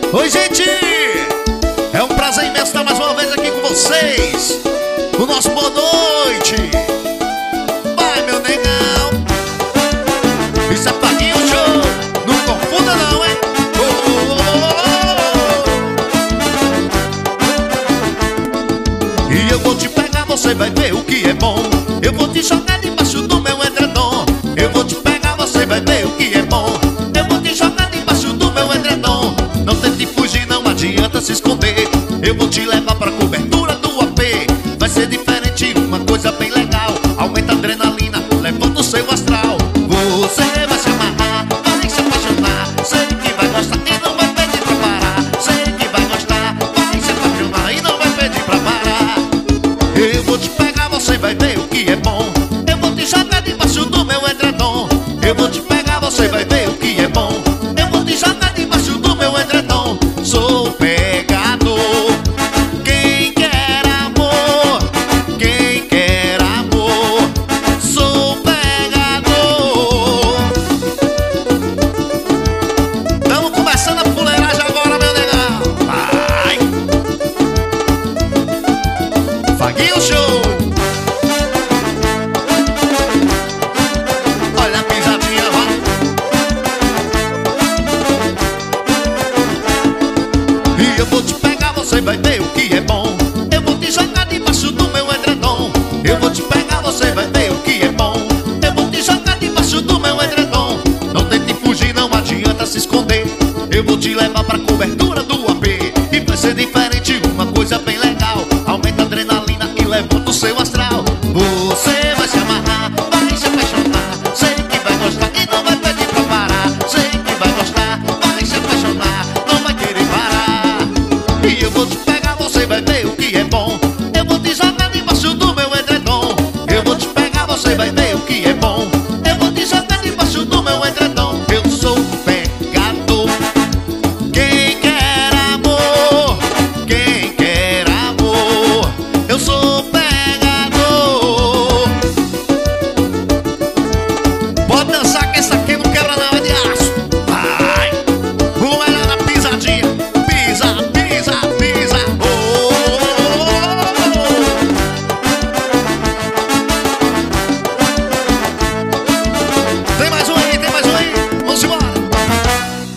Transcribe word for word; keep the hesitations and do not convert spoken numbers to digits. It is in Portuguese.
Oi, gente! É um prazer imenso estar mais uma vez aqui com vocês. O nosso boa noite. Vai, meu negão. Isso é Paguinho Show. Não confunda não, hein? Oh, oh, oh. E eu vou te pegar, você vai ver o que é bom. Eu vou te jogar debaixo do meu edredom. Eu vou te pegar, você vai ver o que é bom. Eu vou te jogar debaixo do meu edredom. Não tente fugir, não adianta se esconder. Eu vou te levar pra cobertura do A P. Vai ser diferente, uma coisa bem legal. Aumenta a adrenalina, levanta o seu astral. Você vai se amarrar, vai se apaixonar. Sei que vai gostar e não vai pedir pra parar. Sei que vai gostar, vai se apaixonar e não vai pedir pra parar. Eu vou te pegar, você vai ver o que é bom. Eu vou te jogar debaixo do meu edredom. Eu vou te pegar, você vai ver o que é bom. Eu vou te jogar debaixo do meu edredom. Sou pegador. Quem quer amor? Quem quer amor? Sou pegador. Estamos começando a fuleiragem agora, meu negão. Vai! Paguinho Show. Olha a pisadinha, vai. E eu vou te pegar, você vai ver o que é bom. Eu vou te jogar debaixo do meu edredom. Eu vou te pegar, você vai ver o que é bom. Eu vou te jogar debaixo do meu edredom. Não tente fugir, não adianta se esconder. Eu vou te levar pra cobertura do A P. E vai ser diferente, uma coisa bem legal. Aumenta a adrenalina e levanta o seu astral. Você vai se amarrar, vai se apaixonar. Sei que vai gostar e não vai pedir pra parar. Sei que vai gostar, vai se apaixonar, não vai querer parar. E eu vou te